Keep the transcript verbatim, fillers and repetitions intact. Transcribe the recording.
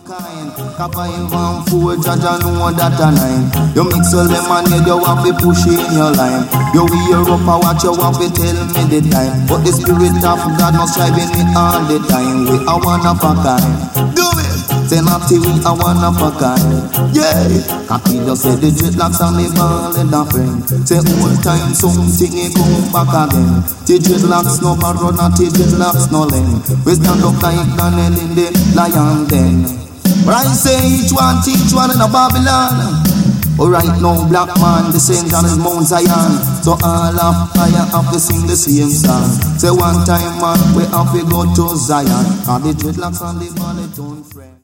kind. Kappa in one four, Jaja know that a nine. You mix your lemonade, you want to push in your lime. You wear up a watch, you want to tell me the time. But the spirit of God must striving me all the time. We are one of a kind. Do it! Say not till we are one of a kind. Yeah! Copy just say the dreadlocks and the ball and the friend. Say all time something it come back again. The dreadlocks no borrow, not the dreadlocks no lend. We stand up like Daniel in the lion den. But I say each one teach one in a Babylon. Alright now black man descends on his Mount Zion. So all of fire have to sing the same song. Say one time man we have to go to Zion. And the dreadlocks and the ballet don't friend.